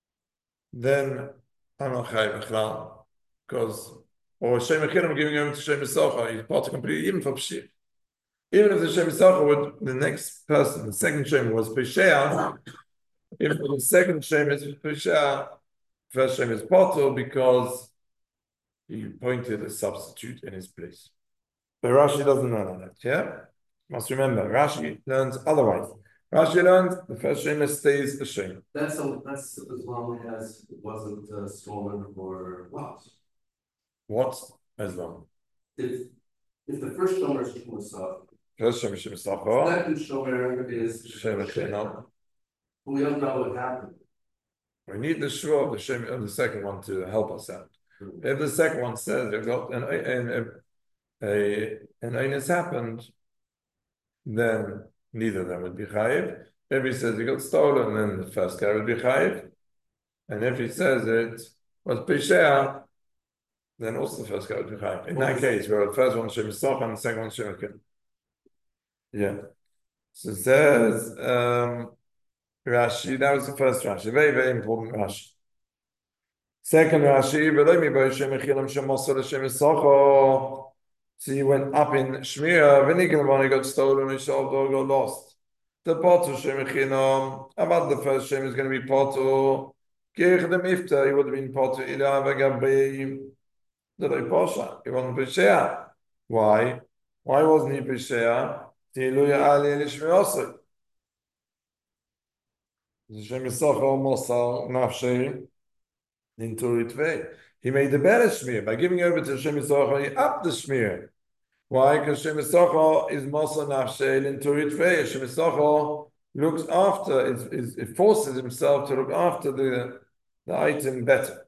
then I'm not chayiv b'chlal. Because, or Shem Echinam giving over to Shem Yisach, he's potter completely, even for Pshir. Even if the Shem Yisach would, the next person, the second Shem was Pesher, if the second Shem is Pesher, first Shem is potter because he appointed a substitute in his place. But Rashi doesn't know that, yeah? Must remember, Rashi learns otherwise. Rashi learns the first Shem stays a Shem. That's a, that's as long as it wasn't uh, stolen or lost. What? As long? If if the first shomer is Shem Yisach, First Shem is Shem Yisach. second shomer is Shem Echinam. We don't know what happened. We need the shua of the Shem of the second one to help us out. If the second one says they've got an an a an has happened, then neither of them would be chayiv. If he says he got stolen, then the first guy would be chayiv. And if he says it was pesher, then also the first guy would be chayiv. In that case, where the first one Shem Yisach and the second one Shem Echinam. Yeah. So it says um, Rashi, that was the first Rashi, very, very important Rashi. Second Rashi, so he went up in Shmira, when he got stolen, he got lost. The Potter Shem Echinam, about the first Shem is going to be Potter. Kirch the Mifta, he would have been Potter, Ila Vagabi, the Posha, he wasn't Pesher. Why? Why wasn't he Pesher? Tiluya Ali Lishmirosai. Shem Yisach Mosar Nafshei into Ritvei. He made the better Shmir by giving over to Shem Yisach. He upped the Shmir. Why? Because Shem Yisach is Mosar Nafshei into Ritvei. Shem Yisach looks after, is, is, it forces himself to look after the, the item better.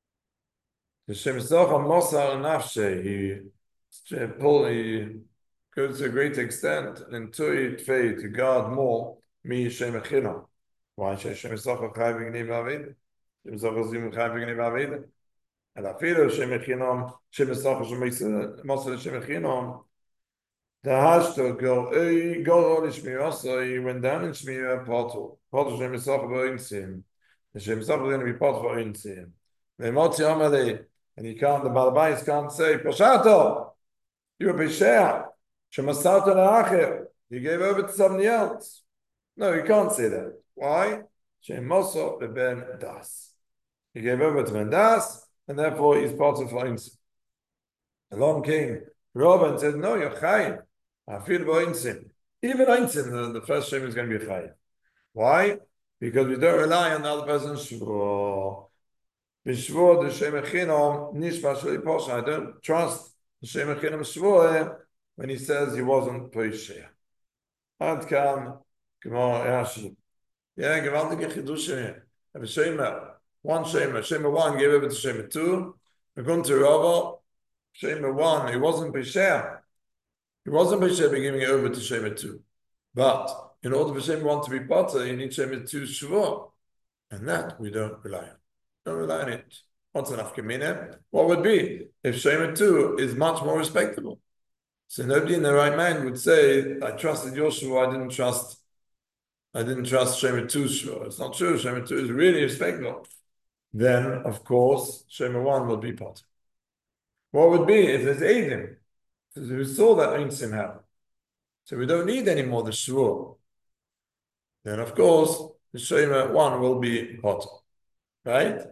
The Shem Socha Mosar Nafshe, he pull, he goes to a great extent into it to guard more me Shem Echino. Why Shem Socha Chayving Niv Shem Socha Zim Chayving Niv and I feel Shem Echino, Shem Socha Shem Mosar Shem Echino. The hashtag go go all Shmir, so he went down in Shmir portal. Portal Shem Socha Ba'insim. The Shem Socha is going to be portal for Insim. The Motzi Amale. And he can't, the Balabais can't say, Pashato, you're a Bishaya, Shemasato Na'acher, you gave over to somebody else. No, you can't say that. Why? Shemoso Ben Das. He gave over to Ben Das, and therefore he's part of Einsim. Along came Rabba and said, no, you're Chayim. I feel Einsim. Even Einsim, the, the first Shem is going to be Chayim. Why? Because we don't rely on the other person's Shvur. B'shvur the Shem Echinom nishma sheli posha. I don't trust the Shem Echinom shvur when he says he wasn't Poisheh. Ad kan Gemara Rashi. Yeah, gewaltige chidushim here. Have a Shemer, one Shemer. Shemer one gave over to Shemer two. We come to Rava. Shemer one, he wasn't Poisheh. He wasn't Poisheh by giving it over to Shemer two. But in order for Shemer one to be potter, you need Shemer two shvur, and that we don't rely on. Don't rely on it. What's enough Kamina? What would be if Shemer two is much more respectable? So nobody in their right mind would say, I trusted Yoshua, I didn't trust I didn't trust Shemer two's Shua. It's not true. Shemer two is really respectable. Then, of course, Shemer one will be part. What would be if there's Eidim? Because we saw that Einsim happen. So we don't need any more the Shua. Then, of course, the Shemer one will be part. Right?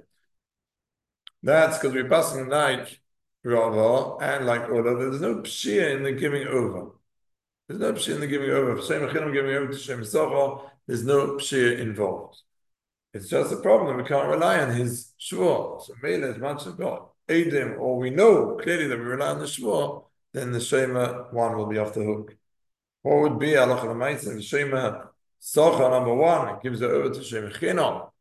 That's because we're passing like Rava and like Ola. There's no pshia in the giving over. There's no pshia in the giving over. For Shem Echinom giving over to Shem Socha, there's no pshia involved. It's just a problem. We can't rely on his shvur. So maybe as much as God, Eidim, or we know clearly that we rely on the shvur, then the Shema one will be off the hook. What would be Allah L'maisa? The Shema Socha number one, it gives it over to Shem Echinom.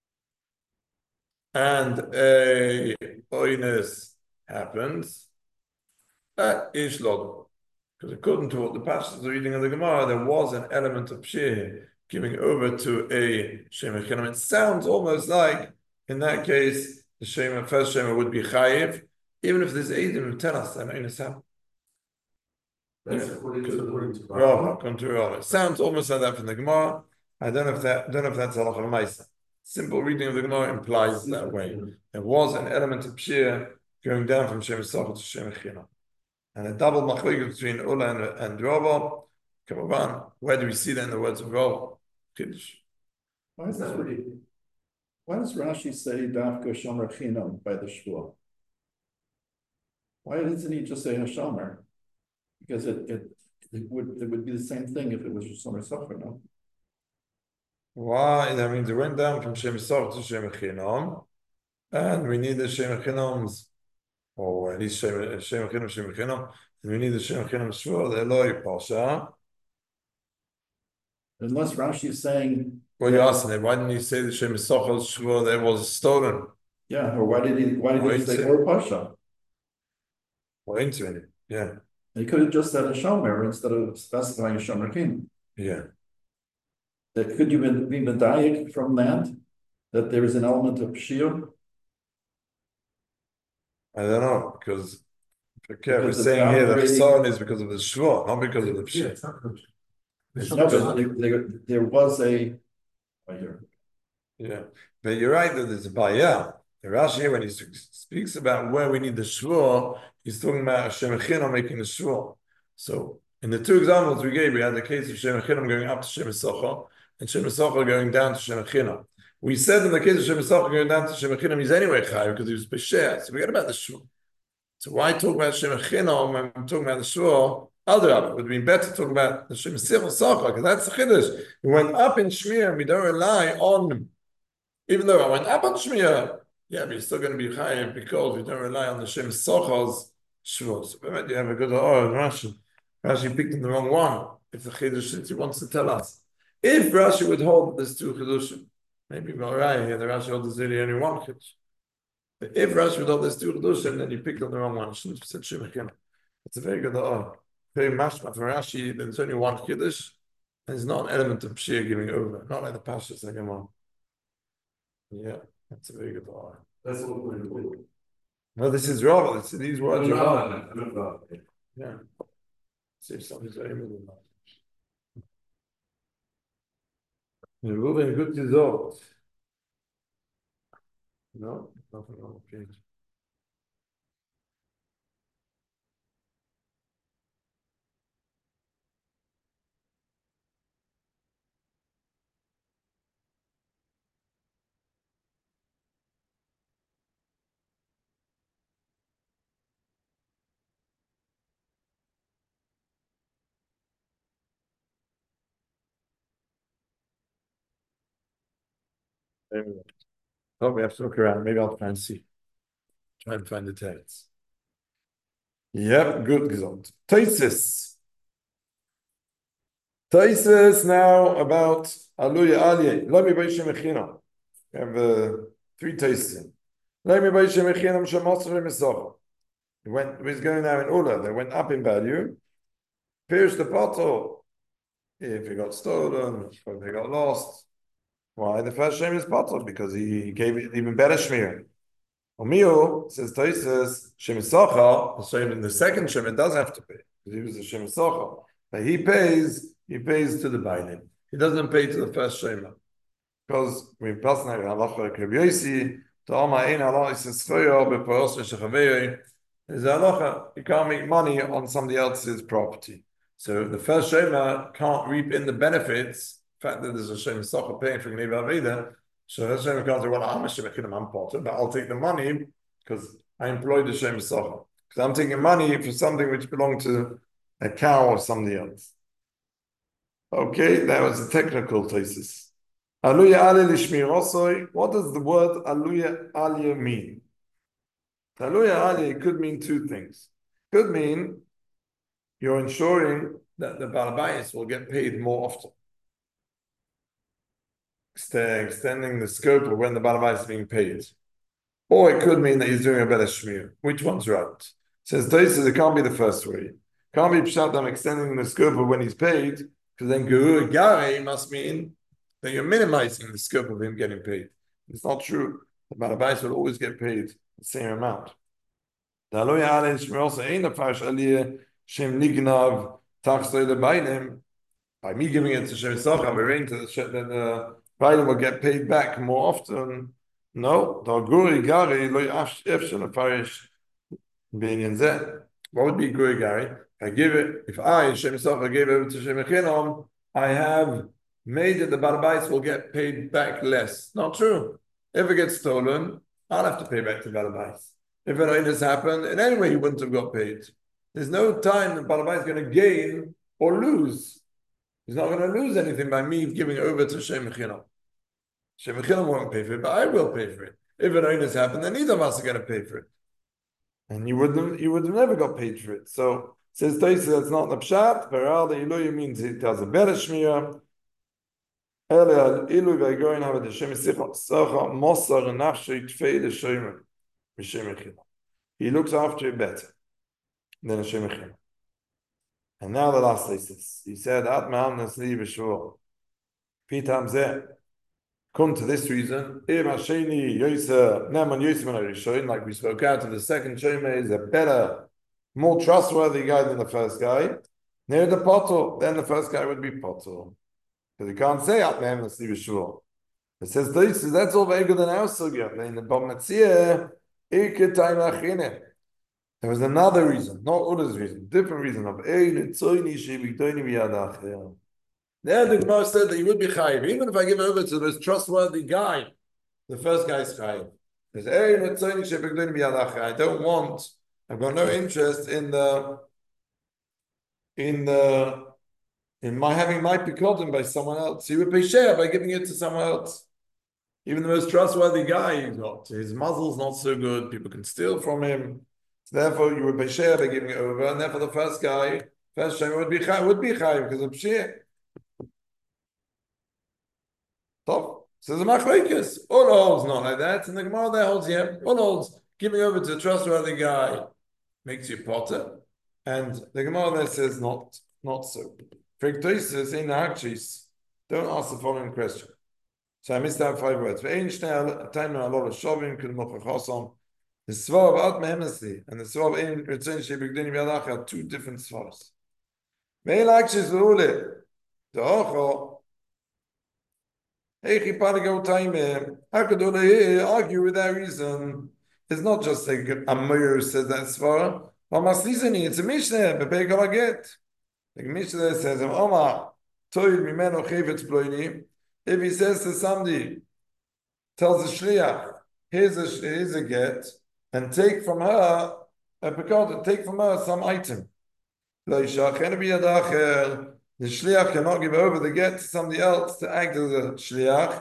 And a oinus happens, that is log. Because according to what the pastors are reading in the Gemara, there was an element of pshir giving over to a Shem Echinom. It sounds almost like, in that case, the Shema, first Shema would be chayiv, even if there's Eidim who tell us that oinus happened. That's according to the Rava, according to Rava. It sounds almost like that from the Gemara. I don't know if that, don't know if that's halacha l'maisa. Simple reading of the Gemara implies that way. There was an element of pshir going down from Shem Socha to Shem Echinom. And a double machlokes between Ula and, and Rava. Kamavan, where do we see that in the words of Rava? Kiddush. Why is that really? Why does Rashi say Dafka Shomer Chinam by the Shvua? Why doesn't he just say Hashomer? Because it, it it would it would be the same thing if it was Shomer Sofer, no? Why? That means it went down from Shem Socha to Shem Echinom, and we need the Shem Echinoms, or at least Shem Echinom, Shem Echinom, and we need the Shem Echinom Shvur, the Eloi Pasha. Unless Rashi is saying, well, you're asking it, why didn't he say the Shem Socha Shvur that was stolen? Yeah, or why did he why did Or he say into- or Pasha? Or into it, yeah, He could have just said a Shomer instead of specifying a Shomer Chinam. yeah. That could you be medayik from that? That there is an element of Pshir? I don't know, because okay, we're Because the saying here that the downgrading- son is because of the Shvur, not because of the Yeah, Pshir. it's not good. It's No, because- but there, there, there was a. Oh, here. Yeah, but you're right that there's a baya. The Rashi here, when he speaks about where we need the shvur, he's talking about Hashem Echinom making the shvur. So in the two examples we gave, we had the case of Shem Echinom going up to Shem Socha and Shem Socha going down to Shem Echinom. We said in the case of Shem Socha going down to Shem Echinom, he's anyway chayav because he was b'she'ah. So forget about the shvur. So why talk about Shem Echinom when we're talking about the shvur? Alderab, it would be better to talk about the Shem Socha because that's the chiddush. We went up in Shmir and we don't rely on. Even though I went up on Shmir, yeah, but you're still going to be chayav because we don't rely on the Shem Socha's shvur. So maybe you have a good oh Rashi. Rashi picked in the wrong one. If the chiddush since he wants to tell us If Rashi would hold that there's two Chidushim, maybe right here, the Rashi holds there's really only one Chiddush. But if Rashi would hold there's two Chidushim, then you picked up the wrong one. Shouldn't have said Shemachina. It's a very good law. Very mashma for Rashi, there's only one Kiddush, and it's not an element of Pshir giving over, not like the Pashas like one. Yeah, that's a very good law. That's what we're doing. No, this is Rav. It's these words are Rav. I'm not Rav. Yeah. See if something's very middle. You're moving a good result. No, nothing on the page. Anyway. Oh, we have to look around. Maybe I'll try and see. Try and find the text. Yep, good result. Taisis. Taisis now about Aluya Aliyah. Let me buy Shemechina. We have uh, three Taisis. Let me buy Shemechina Shamasr Misach. He went, he was going now in Ula. They went up in value. Pierced the bottle. If it got stolen, if they got lost. Why? The first shame is bottle because he gave it even better shmir. Omiu says Taisus Shemisacha. So in the second shem it does have to pay because he was a Shemisacha. But he pays. He pays to the bailin. He doesn't pay to the first shema because we pass now halacha kribyosi to Alma ein halacha seschoyo beparos shechavei. There's a halacha you can't make money on somebody else's property. So the first shema can't reap in the benefits. The fact that there's a Shem Socha paying for Gnei Aveda, so that Shem can't say, well, I'm a Shem I'm potter, but I'll take the money because I employed the Shem Socha. Because I'm taking money for something which belonged to a cow or somebody else. Okay, that was a technical thesis. Aluya Ali Lishmir Osoi. What does the word Aluya Ali mean? Aluya Ali could mean two things. Could mean you're ensuring that the Balabayas will get paid more often. Extending the scope of when the Balabais is being paid. Or it could mean that he's doing a better shmir. Which one's right? It says Taisus, it can't be the first way. Can't be pshatam extending the scope of when he's paid, because then Guru Gare must mean that you're minimizing the scope of him getting paid. It's not true. The Balabais will always get paid the same amount. The Aloya Alin Shmir also ain't a fash aliyah Shem Nignav Tachstoy the Bainim. By me giving it to Shem Socha, I'm arranging that the Biden will get paid back more often. No, the Guri Gari lo yafshin a parish being zeh. What would be Guri Gari? I give it, if I, Shem Socha, gave it to Shem Echinom, I have made it the Balabais will get paid back less. Not true. If it gets stolen, I'll have to pay back to Balabais. If it has happened, in any way he wouldn't have got paid. There's no time that Balabais is going to gain or lose. He's not going to lose anything by me giving over to Shem Echinom. Shem Echinom won't pay for it, but I will pay for it. If an onus happened, then neither of us are going to pay for it. And you wouldn't, you would have never got paid for it. So, says Taisa, that's not the pshat, but rather Iluya means it does a better shmiyah. Ele Iluya v'agoyin have the Shem Sicha Socha Mosar and Nafshay Tfei the Shomer Shem Echinom. He looks after it better than a Shem Echinom. And now the last thesis. He said, At Ma'am Nasli B'Shvur. Pitam Zeh. Come to this reason. Im Hasheni Yoisa Neman Yoisa Ben Arishoin, like we spoke out of the second Shema, is a better, more trustworthy guy than the first guy. Near the Potter, then the first guy would be Potter. Because he can't say At Ma'am Nasli B'Shvur. It says, that's all very good in our sugya. In the Bamatziyah, Ike Taim Achine. There was another reason, not Uda's reason, different reason of Ein Tzoyni Shebiktoyni B'Yadach. There the Gemara said that you would be chayiv, even if I give over to this trustworthy guy. The first guy is chayiv. There's Ein Tzoyni Shebiktoyni B'Yadach. I don't want. I've got no interest in the in the in my having my pikodim by someone else. He would pay share by giving it to someone else. Even the most trustworthy guy he's got. His muzzle's not so good. People can steal from him. So therefore, you would be share by giving it over, and therefore the first guy, first shame would be would be chayiv because of share. Top. Says the machlekes. All holds not like that, and the Gemara there holds yeah. All holds giving over to a trustworthy guy makes you potter, and the Gemara there says not not so. Friktoises in Hakshis. Don't ask the following question. So I missed out five words. Ve'ein shnei time a lot of shovim kul mochachosam. The svar of at mehemesi and the svar of ein retzon shebigdini b'yadach are two different svars. Ve'ein Hakshis leule. The ocho. How could Ule argue with that reason? It's not just like a Meir says that Svara. It's a Mishnah, but pay gotta get. The Mishnah says, Omar, Toil Mimeno Chevetz Ploini. If he says to somebody, tells the Shliach, here's a, here's a get, and take from her, a pekod, take from her some item. The shliach cannot give over the get to somebody else to act as a shliach.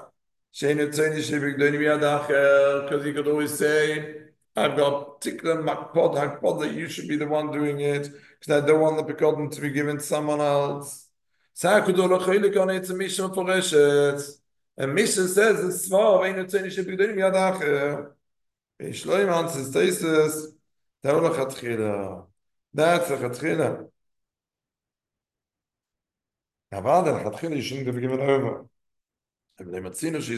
Because he could always say, I've got particular makpod, hakpod that you should be the one doing it, because I don't want the pekodin to be given to someone else. And Mishnah says it's svar, Shloim answers, that's a chatchila. You shouldn't have given over. We don't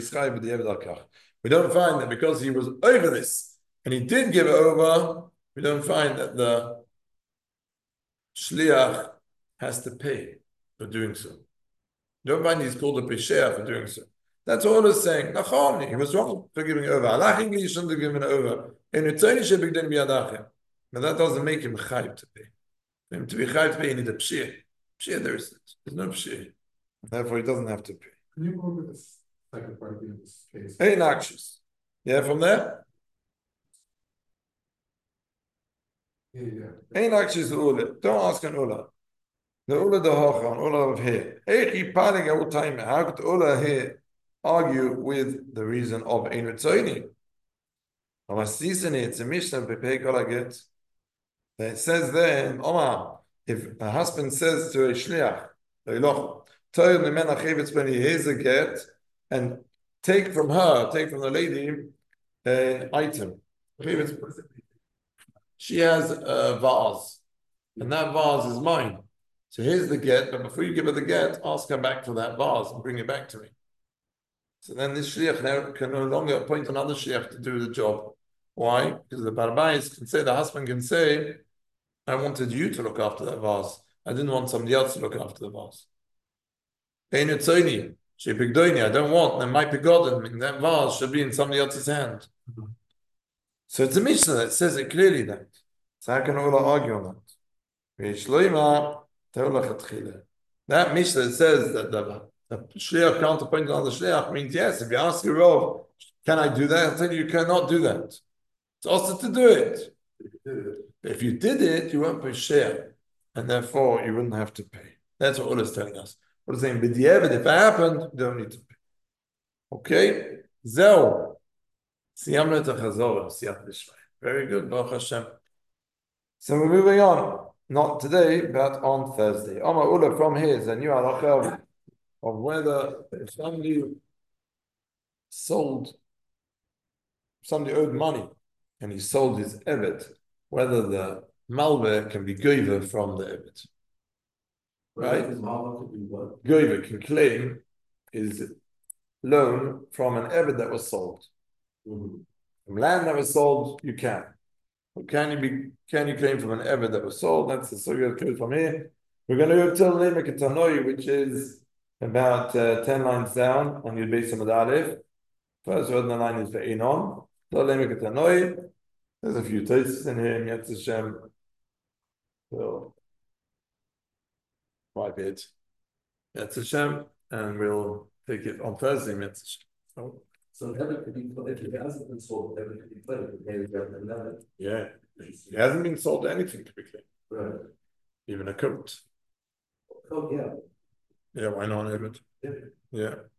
find that because he was over this and he did give it over, we don't find that the shliach has to pay for doing so. We don't find he's called a pesher for doing so. That's all it's saying. Nachon, he was wrong for giving over. Halachically, he shouldn't have given it over. But that doesn't make him chayv to pay. For him to be chayv to pay, he needs a pshir. Pshir, there is there's no pshir. Therefore, he doesn't have to pay. Can you go over this second part of this case? Hey, Nakshis. Yeah, from there? Yeah, yeah. Hey, Nakshis, Ula. Don't ask an Ula. The Ula the Hochan, Ula of here. Hey, Paling all time. How could Ula here argue with the reason of Ein Ritzoini? I'm a season it's a Mishnah, Pepe Golaget. It says there in Omar, if a husband says to a shliach, here's a get, and take from her, take from the lady, an item. She has a vase, and that vase is mine. So here's the get, but before you give her the get, ask her back for that vase and bring it back to me. So then this shliach now can no longer appoint another shliach to do the job. Why? Because the barbais can say, the husband can say, I wanted you to look after that vase. I didn't want somebody else to look after the vase. I don't want, and my pegodim, that vase should be in somebody else's hand. Mm-hmm. So it's a Mishnah that says it clearly that. So how can Ula argue on that? That Mishnah that says that the, the shliach can't appoint another shliach means yes, if you ask your Rav, can I do that? I'll tell you, you cannot do that. It's also to do it. If you did it, you won't pay share, and therefore you wouldn't have to pay. That's what Ula is telling us. What is saying? If it happened, you don't need to pay. Okay? Zeo. Siyamna techazora. Siyat b'shvay. Very good. Baruch Hashem. So we're moving on. Not today, but on Thursday. Omar Ula from here is a new halacha of whether if somebody sold, somebody owed money, and he sold his evet, whether the malveh can be goiver from the evet. Right? Goiver can claim his loan from an evet that was sold. Mm-hmm. From land that was sold, you can. But can you be? Can you claim from an evet that was sold? That's the sugya code from here. We're going to go till Lemek Tanoi, which is about uh, ten lines down on your base of Aleph. First word in the line is the Einon. Till Lemek Tanoi. There's a few tastes in here in Yetz Hashem. So, wipe it. Yetz Hashem, and we'll take it on Thursday, Yetz Hashem. So, So heaven could be, if it hasn't been sold, heaven could be played, maybe another. Yeah. It hasn't been sold to anything typically. Right. Even a coat. Oh, yeah. Yeah, why not, David? Yeah. Yeah.